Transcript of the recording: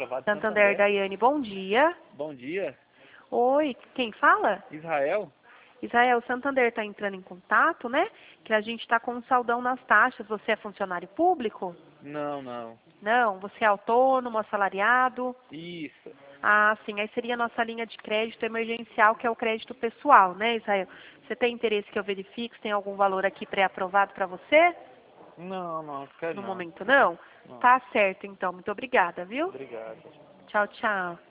gravado Santander, Daiane, bom dia. Bom dia, Oi, quem fala? Israel? Israel, Santander está entrando em contato, né? Que a gente está com um saldão nas taxas. Você é funcionário público? Não, não. Não, você é autônomo, assalariado? Isso. Ah, sim, aí seria a nossa linha de crédito emergencial, que é o crédito pessoal, né, Israel? Você tem interesse que eu verifique se tem algum valor aqui pré-aprovado para você? Não, não, quero No não. momento não? Não. Tá certo, então. Muito obrigada, viu? Obrigado. Tchau, tchau.